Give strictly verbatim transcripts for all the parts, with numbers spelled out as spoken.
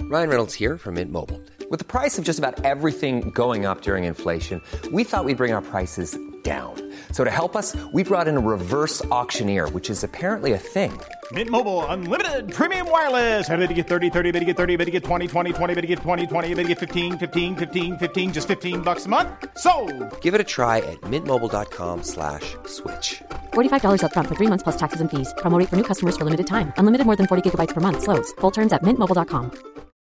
Ryan Reynolds here from Mint Mobile. With the price of just about everything going up during inflation, we thought we'd bring our prices down. So to help us, we brought in a reverse auctioneer, which is apparently a thing. Mint Mobile Unlimited Premium Wireless. How to get thirty, thirty, how to get thirty, how to get twenty, twenty, twenty, how to get twenty, twenty, how to get fifteen, fifteen, fifteen, fifteen, just fifteen bucks a month? Sold! Give it a try at mintmobile.com slash switch. forty-five dollars up front for three months plus taxes and fees. Promo rate for new customers for limited time. Unlimited more than forty gigabytes per month. Slows full terms at mint mobile dot com.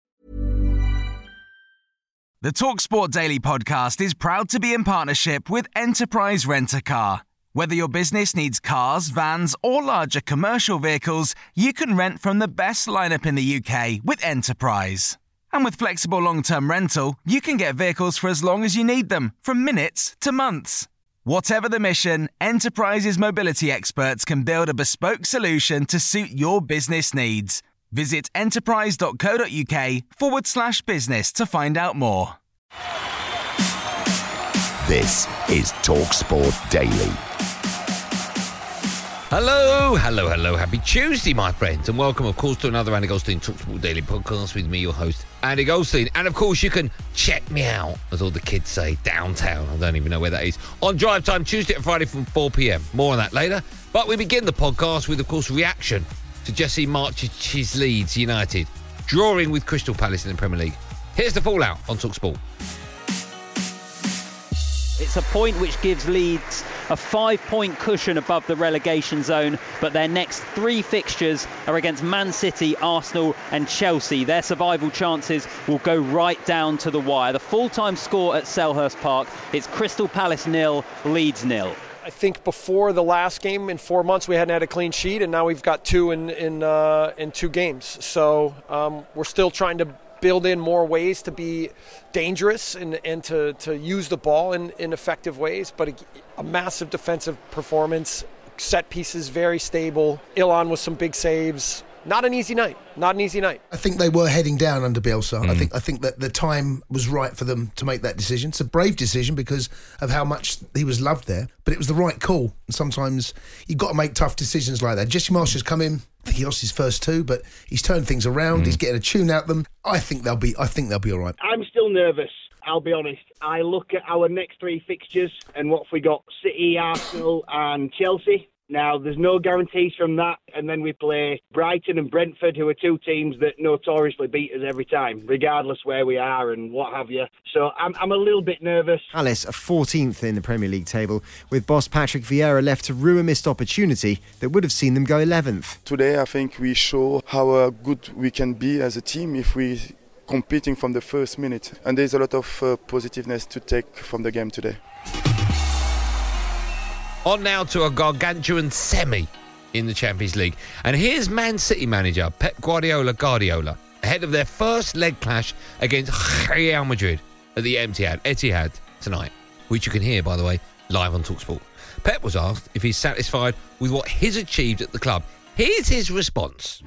The TalkSport Daily podcast is proud to be in partnership with Enterprise Rent-A-Car. Whether your business needs cars, vans, or larger commercial vehicles, you can rent from the best lineup in the U K with Enterprise. And with flexible long-term rental, you can get vehicles for as long as you need them, from minutes to months. Whatever the mission, Enterprise's mobility experts can build a bespoke solution to suit your business needs. Visit enterprise.co.uk forward slash business to find out more. This is TalkSport Daily. Hello, hello, hello. Happy Tuesday, my friends. And welcome, of course, to another Andy Goldstein TalkSport Daily podcast with me, your host, Andy Goldstein. And, of course, you can check me out, as all the kids say, downtown. I don't even know where that is. On Drive Time, Tuesday and Friday from four p.m. More on that later. But we begin the podcast with, of course, reaction to Jesse March's Leeds United drawing with Crystal Palace in the Premier League. Here's the fallout on TalkSport. It's a point which gives Leeds a five-point cushion above the relegation zone, but their next three fixtures are against Man City, Arsenal and Chelsea. Their survival chances will go right down to the wire. The full-time score at Selhurst Park, it's Crystal Palace nil, Leeds nil. I think before the last game in four months we hadn't had a clean sheet, and now we've got two in in, uh, in two games. So um, we're still trying to build in more ways to be dangerous and, and to, to use the ball in, in effective ways. But a, a massive defensive performance, set pieces very stable. Ilan with some big saves. Not an easy night. Not an easy night. I think they were heading down under Bielsa. Mm. I think I think that the time was right for them to make that decision. It's a brave decision because of how much he was loved there, but it was the right call. And sometimes you've got to make tough decisions like that. Jesse Marsh has come in. I think he lost his first two, but he's turned things around. Mm. He's getting a tune out them. I think they'll be. I think they'll be all right. I'm still nervous. I'll be honest. I look at our next three fixtures and what we got: City, Arsenal, and Chelsea. Now, there's no guarantees from that, and then we play Brighton and Brentford, who are two teams that notoriously beat us every time, regardless where we are and what have you. So I'm, I'm a little bit nervous. Palace are fourteenth in the Premier League table, with boss Patrick Vieira left to rue a missed opportunity that would have seen them go eleventh. Today, I think we show how uh, good we can be as a team if we competing from the first minute. And there's a lot of uh, positiveness to take from the game today. On now to a gargantuan semi in the Champions League. And here's Man City manager Pep Guardiola Guardiola ahead of their first leg clash against Real Madrid at the Etihad, Etihad tonight, which you can hear, by the way, live on TalkSport. Pep was asked if he's satisfied with what he's achieved at the club. Here's his response.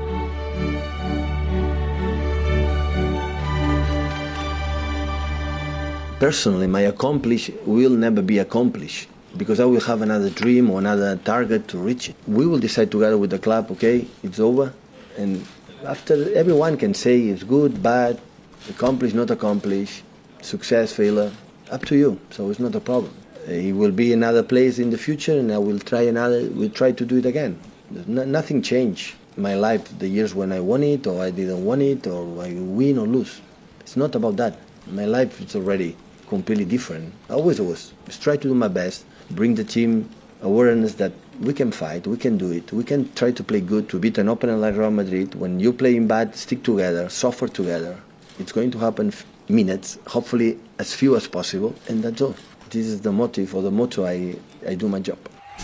Personally, my accomplish will never be accomplished, because I will have another dream or another target to reach it. We will decide together with the club, okay, it's over. And after, everyone can say it's good, bad, accomplished, not accomplished, success, failure, up to you. So it's not a problem. It will be another place in the future, and I will try another, we'll try to do it again. No, nothing changed in my life, the years when I won it or I didn't win it, or I win or lose. It's not about that. My life is already completely different. I always was. Just try to do my best. Bring the team awareness that we can fight, we can do it, we can try to play good to beat an opponent like Real Madrid. When you're playing bad, stick together, suffer together. It's going to happen f- minutes, hopefully as few as possible, and that's all. This is the motive or the motto I, I do my job.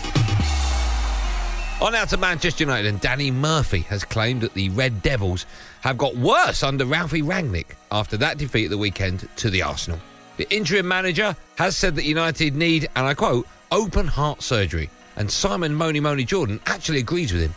On now to Manchester United, and Danny Murphy has claimed that the Red Devils have got worse under Ralphie Rangnick after that defeat at the weekend to the Arsenal. The interim manager has said that United need, and I quote, open heart surgery. And Simon Moni Moni Jordan actually agrees with him.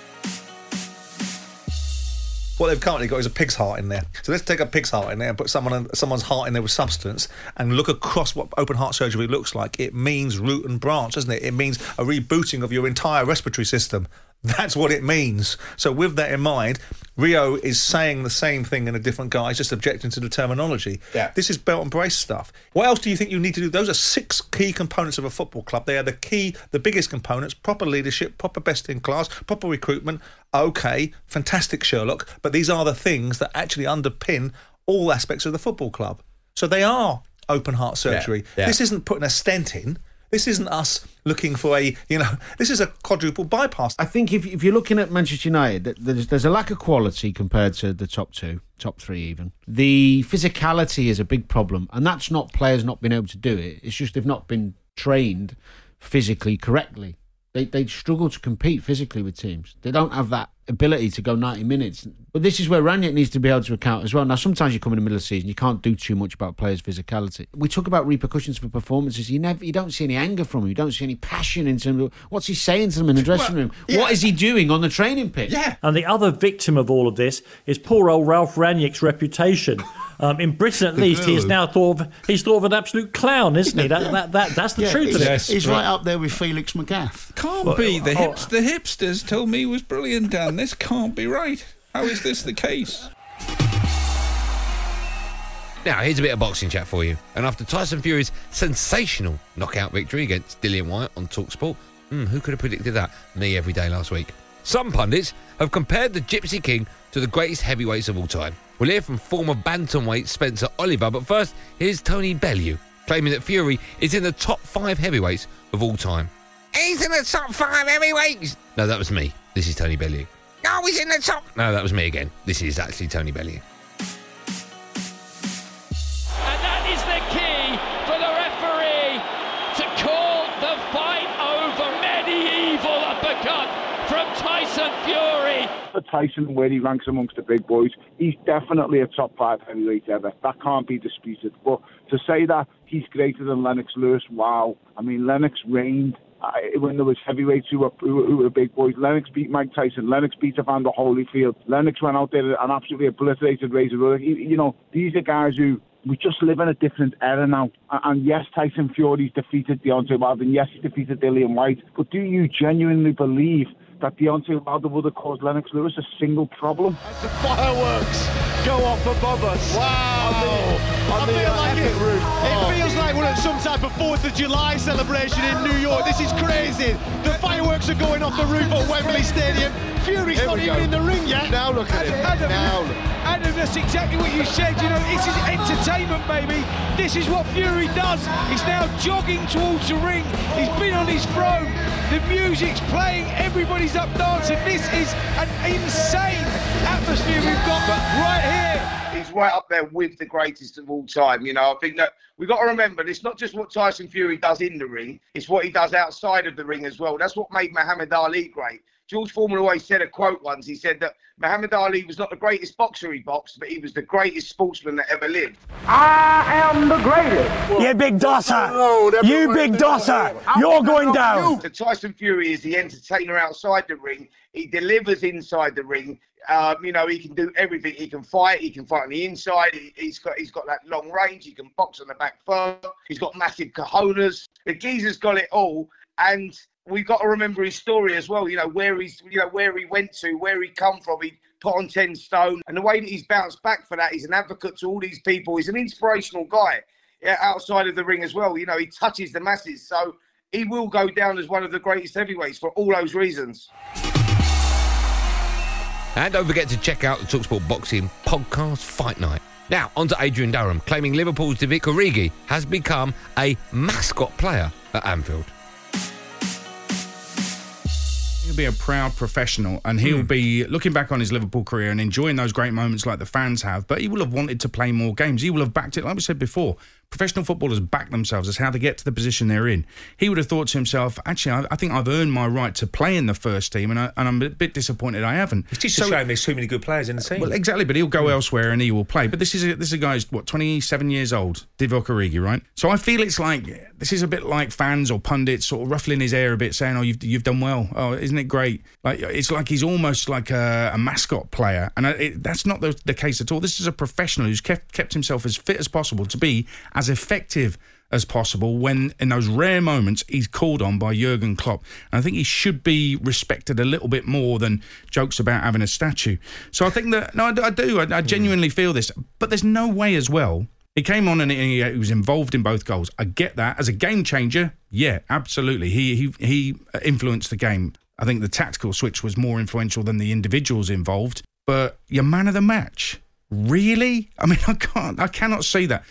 What they've currently got is a pig's heart in there. So let's take a pig's heart in there and put someone someone's heart in there with substance and look across what open heart surgery looks like. It means root and branch, doesn't it? It means a rebooting of your entire respiratory system. That's what it means. So with that in mind, Rio is saying the same thing in a different guise, just objecting to the terminology. Yeah. This is belt and brace stuff. What else do you think you need to do? Those are six key components of a football club. They are the key, the biggest components: proper leadership, proper best in class, proper recruitment. Okay, fantastic, Sherlock. But these are the things that actually underpin all aspects of the football club. So they are open heart surgery. Yeah. Yeah. This isn't putting a stent in. This isn't us looking for a, you know, this is a quadruple bypass. I think if if you're looking at Manchester United, there's, there's a lack of quality compared to the top two, top three even. The physicality is a big problem, and that's not players not being able to do it. It's just they've not been trained physically correctly. They they struggle to compete physically with teams. They don't have that ability to go ninety minutes. But this is where Ranić needs to be able to account as well. Now, sometimes you come in the middle of the season, you can't do too much about players' physicality. We talk about repercussions for performances. You never, you don't see any anger from him. You don't see any passion in terms of what's he saying to them in the dressing well, room. Yeah. What is he doing on the training pitch? Yeah. And the other victim of all of this is poor old Ralph Ranić's reputation. Um, in Britain, at the least, he is now thought of, he's thought of an absolute clown, isn't he? That, that, that, that's the yeah, truth of it. Yes, he's right up there with Felix Magath. Can't well, be. The, oh, hips, the hipsters told me he was brilliant, Dan. This can't be right. How is this the case? Now, here's a bit of boxing chat for you. And after Tyson Fury's sensational knockout victory against Dillian Whyte on TalkSport, mm, who could have predicted that? Me every day last week. Some pundits have compared the Gypsy King to the greatest heavyweights of all time. We'll hear from former bantamweight Spencer Oliver, but first, here's Tony Bellew, claiming that Fury is in the top five heavyweights of all time. He's in the top five heavyweights! No, that was me. This is Tony Bellew. No, he's in the top... No, that was me again. This is actually Tony Bellew. And that is the key for the referee to call the fight over. Medieval uppercut from Tyson Fury. For Tyson, where he ranks amongst the big boys, he's definitely a top five heavyweight ever. That can't be disputed. But to say that he's greater than Lennox Lewis, wow. I mean, Lennox reigned uh, when there was heavyweights who were, who, who were big boys. Lennox beat Mike Tyson. Lennox beat Evander Holyfield. Lennox went out there and absolutely obliterated Razor Ruddock. You know, these are guys who... We just live in a different era now. And yes, Tyson Fury's defeated Deontay Wilder, and yes, he defeated Dillian Whyte. But do you genuinely believe that Deontay Wilder would have caused Lennox Lewis a single problem? As the fireworks go off above us. Wow! On the, on I the, feel uh, like it, roof. it oh. feels like we're at some type of fourth of July celebration in New York. This is crazy. The fireworks are going off the roof at Wembley Stadium. Fury's not even go. in the ring yet. Now look at Adam, him. Adam, now look. Adam, that's exactly what you said. You know, this is entertainment, baby. This is what Fury does. He's now jogging towards the ring. He's been on his throne. The music's playing. Everybody's up dancing. This is an insane atmosphere we've got right here. He's right up there with the greatest of all time. You know, I think that we've got to remember, it's not just what Tyson Fury does in the ring, it's what he does outside of the ring as well. That's what made Muhammad Ali great. George Foreman always said a quote once. He said that Muhammad Ali was not the greatest boxer he boxed, but he was the greatest sportsman that ever lived. I am the greatest. You big dosser. No, you big dosser. You're going down. So Tyson Fury is the entertainer outside the ring. He delivers inside the ring. Um, you know, he can do everything. He can fight. He can fight on the inside. He, he's got he's got that long range. He can box on the back foot. He's got massive cojones. The geezer's got it all. And we've got to remember his story as well. You know, where he's, you know, where he went to, where he come from. He put on ten stone, and the way that he's bounced back for that. He's an advocate to all these people. He's an inspirational guy, yeah, outside of the ring as well. You know, he touches the masses, so he will go down as one of the greatest heavyweights for all those reasons. And don't forget to check out the TalkSport Boxing podcast Fight Night. Now, on to Adrian Durham, claiming Liverpool's Divock Origi has become a mascot player at Anfield. He'll be a proud professional, and he'll mm. be looking back on his Liverpool career and enjoying those great moments like the fans have, but he will have wanted to play more games. He will have backed it, like we said before. Professional footballers back themselves as how to get to the position they're in. He would have thought to himself, actually, I, I think I've earned my right to play in the first team, and, I, and I'm a bit disappointed I haven't. It's just so, a shame there's too many good players in the team. Well, exactly, but he'll go mm. elsewhere and he will play. But this is a, this is a guy who's, what, twenty-seven years old, Divock Origi, right? So I feel it's like, this is a bit like fans or pundits sort of ruffling his hair a bit, saying, oh, you've, you've done well. Oh, isn't it great. Like it's like he's almost like a, a mascot player, and it, that's not the, the case at all. This is a professional who's kept kept himself as fit as possible to be as effective as possible when, in those rare moments, he's called on by Jurgen Klopp. And I think he should be respected a little bit more than jokes about having a statue. So I think that, no, I, I do. I, I genuinely feel this. But there's no way as well. He came on and he, he was involved in both goals. I get that. As a game changer, yeah, absolutely. He, he, he influenced the game. I think the tactical switch was more influential than the individuals involved. But your man of the match, really? I mean, I can't, I cannot see that.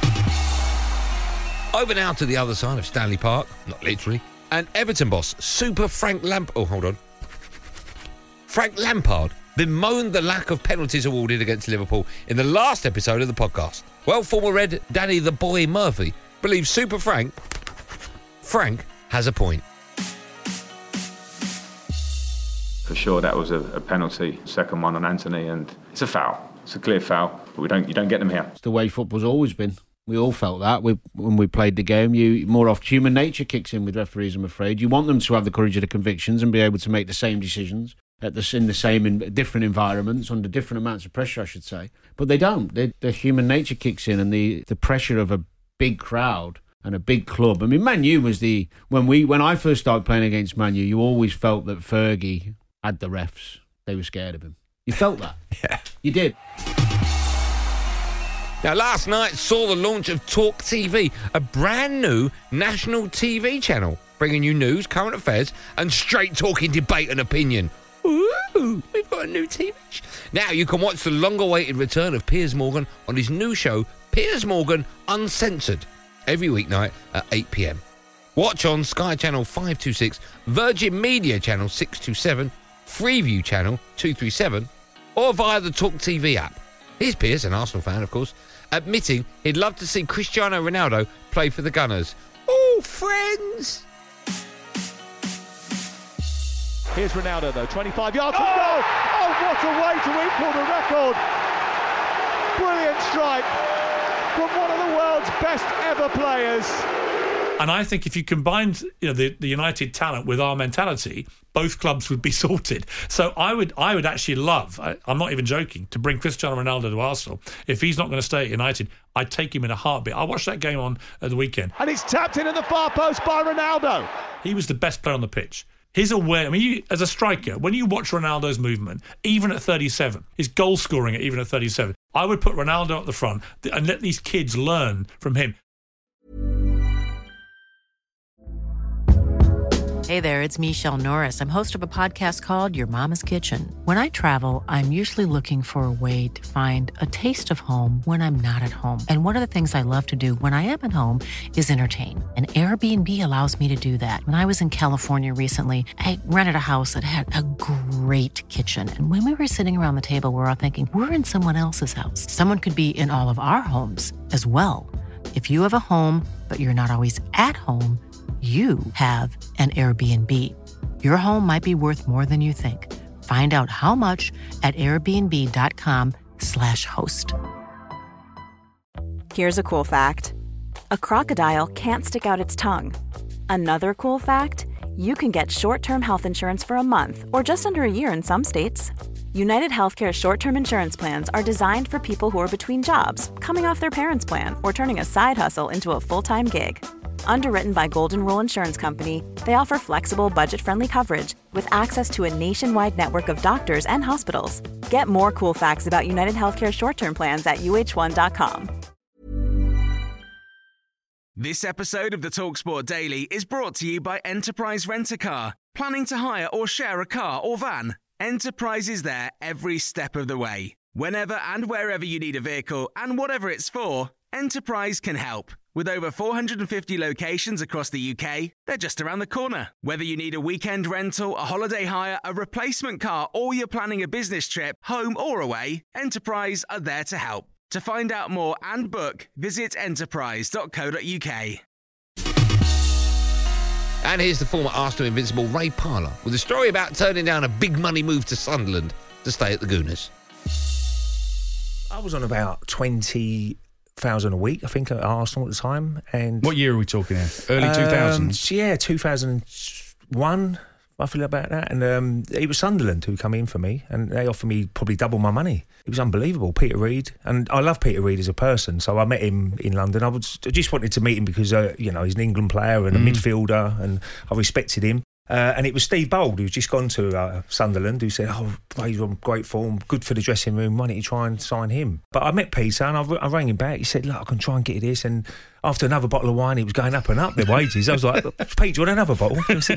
Over now to the other side of Stanley Park, not literally, and Everton boss, Super Frank Lampard... Oh, hold on. Frank Lampard bemoaned the lack of penalties awarded against Liverpool in the last episode of the podcast. Well, former Red Danny the Boy Murphy believes Super Frank... Frank has a point. For sure, that was a, a penalty, second one on Anthony, and it's a foul. It's a clear foul, but we don't. you don't get them here. It's the way football's always been. We all felt that we, when we played the game. You more often human nature kicks in with referees, I'm afraid. You want them to have the courage of the convictions and be able to make the same decisions at the, in the same in different environments, under different amounts of pressure, I should say. But they don't. They, the human nature kicks in, and the, the pressure of a big crowd and a big club. I mean, Man U was the when we when I first started playing against Man U, you always felt that Fergie had the refs. They were scared of him. You felt that. Yeah, you did. Now, last night saw the launch of Talk T V, a brand new national T V channel, bringing you news, current affairs, and straight-talking debate and opinion. Ooh, we've got a new T V show. Now, you can watch the long-awaited return of Piers Morgan on his new show, Piers Morgan Uncensored, every weeknight at eight p.m. Watch on Sky Channel five twenty-six, Virgin Media Channel six twenty-seven, Freeview Channel two thirty-seven, or via the Talk T V app. Here's Piers, an Arsenal fan, of course, admitting he'd love to see Cristiano Ronaldo play for the Gunners. Oh, friends! Here's Ronaldo, though, twenty-five yards from goal. Oh, what a way to equal the record. Brilliant strike from one of the world's best ever players. And I think if you combined, you know, the, the United talent with our mentality, both clubs would be sorted. So I would I would actually love, I, I'm not even joking, to bring Cristiano Ronaldo to Arsenal. If he's not going to stay at United, I'd take him in a heartbeat. I watched that game on at the weekend. And it's tapped in at the far post by Ronaldo. He was the best player on the pitch. His aware, I mean, you, as a striker, when you watch Ronaldo's movement, even at thirty-seven, his goal scoring at even at thirty-seven, I would put Ronaldo at the front and let these kids learn from him. Hey there, it's Michelle Norris. I'm host of a podcast called Your Mama's Kitchen. When I travel, I'm usually looking for a way to find a taste of home when I'm not at home. And one of the things I love to do when I am at home is entertain. And Airbnb allows me to do that. When I was in California recently, I rented a house that had a great kitchen. And when we were sitting around the table, we were all thinking, we're in someone else's house. Someone could be in all of our homes as well. If you have a home, but you're not always at home, you have an Airbnb. Your home might be worth more than you think. Find out how much at airbnb.com slash host. Here's a cool fact. A crocodile can't stick out its tongue. Another cool fact, you can get short-term health insurance for a month or just under a year in some states. United Healthcare short-term insurance plans are designed for people who are between jobs, coming off their parents' plan, or turning a side hustle into a full-time gig. Underwritten by Golden Rule Insurance Company, they offer flexible, budget-friendly coverage with access to a nationwide network of doctors and hospitals. Get more cool facts about United Healthcare short-term plans at U H one dot com. This episode of the TalkSport Daily is brought to you by Enterprise Rent-A-Car. Planning to hire or share a car or van? Enterprise is there every step of the way. Whenever and wherever you need a vehicle and whatever it's for, Enterprise can help. With over four hundred fifty locations across the U K, they're just around the corner. Whether you need a weekend rental, a holiday hire, a replacement car, or you're planning a business trip, home or away, Enterprise are there to help. To find out more and book, visit enterprise dot co dot uk. And here's the former Arsenal invincible Ray Parlour with a story about turning down a big money move to Sunderland to stay at the Gooners. I was on about twenty thousand a week, I think, at Arsenal at the time. And what year are we talking here? Early two thousands? Um, yeah, two thousand one. I feel about that. And um, it was Sunderland who come in for me, and they offered me probably double my money. It was unbelievable. Peter Reid, and I love Peter Reid as a person, so I met him in London. I, was, I just wanted to meet him because uh, you know, he's an England player and a mm. midfielder, and I respected him. Uh, and it was Steve Bold, who's just gone to uh, Sunderland, who said, oh, he's on great form, good for the dressing room, why don't you try and sign him? But I met Peter and I, I rang him back. He said, look, I can try and get you this. And after another bottle of wine, he was going up and up, their wages. I was like, Pete, do you want another bottle?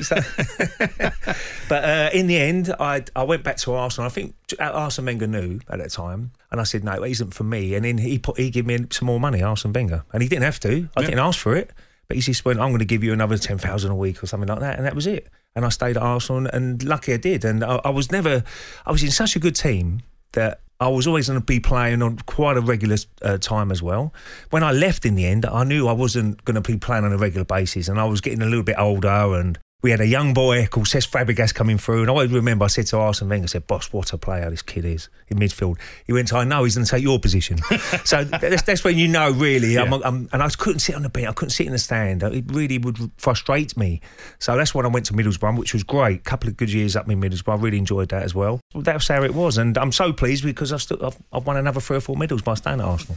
But uh, in the end, I I went back to Arsenal. I think Arsene Wenger knew at that time. And I said, no, it isn't for me. And then he put he gave me some more money, Arsene Wenger. And he didn't have to. I yeah. didn't ask for it. But he just went, I'm going to give you another ten thousand a week or something like that. And that was it. And I stayed at Arsenal, and lucky I did. And I, I was never, I was in such a good team that I was always going to be playing on quite a regular uh, time as well. When I left in the end, I knew I wasn't going to be playing on a regular basis, and I was getting a little bit older, and we had a young boy called Cesc Fabregas coming through, and I always remember I said to Arsene Wenger, I said, boss, what a player this kid is in midfield. He went, I know he's going to take your position. So that's, that's when you know, really. Yeah. I'm, I'm, and I couldn't sit on the bench, I couldn't sit in the stand. It really would frustrate me. So that's when I went to Middlesbrough, which was great. A couple of good years up in Middlesbrough. I really enjoyed that as well. That's how it was, and I'm so pleased because I've, still, I've, I've won another three or four medals by staying at Arsenal.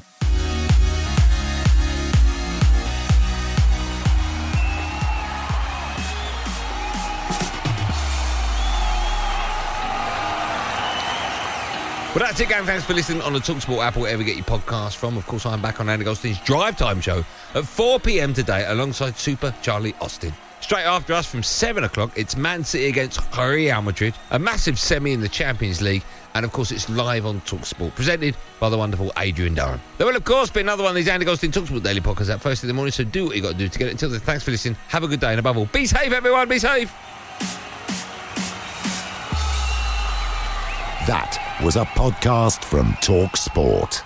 Well, that's it, gang. Thanks for listening on the TalkSport app or wherever you get your podcast from. Of course, I'm back on Andy Goldstein's Drive Time show at four p.m. today alongside Super Charlie Austin. Straight after us from seven o'clock, it's Man City against Real Madrid, a massive semi in the Champions League, and of course it's live on TalkSport, presented by the wonderful Adrian Durham. There will of course be another one of these Andy Goldstein TalkSport Daily Podcasts at first in the morning, so do what you got to do to get it. Until then, thanks for listening, have a good day, and above all, be safe everyone, be safe! That was a podcast from TalkSport.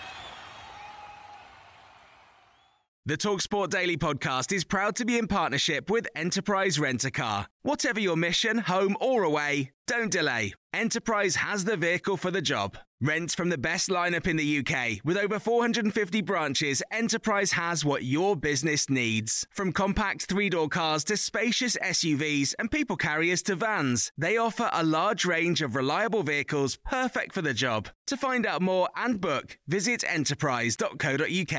The TalkSport Daily Podcast is proud to be in partnership with Enterprise Rent-A-Car. Whatever your mission, home or away, don't delay. Enterprise has the vehicle for the job. Rent from the best lineup in the U K. With over four hundred fifty branches, Enterprise has what your business needs. From compact three-door cars to spacious S U Vs and people carriers to vans, they offer a large range of reliable vehicles perfect for the job. To find out more and book, visit enterprise dot co dot uk.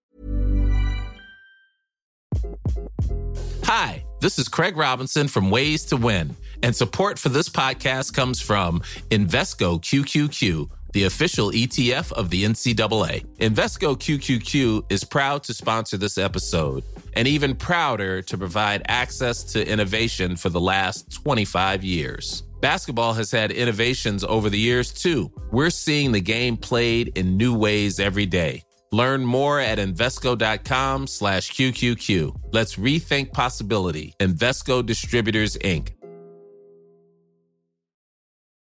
Hi, this is Craig Robinson from Ways to Win, and support for this podcast comes from Invesco Q Q Q, the official E T F of the N C double A. Invesco Q Q Q is proud to sponsor this episode, and even prouder to provide access to innovation for the last twenty-five years. Basketball has had innovations over the years, too. We're seeing the game played in new ways every day. Learn more at Invesco.com slash QQQ. Let's rethink possibility. Invesco Distributors, Incorporated.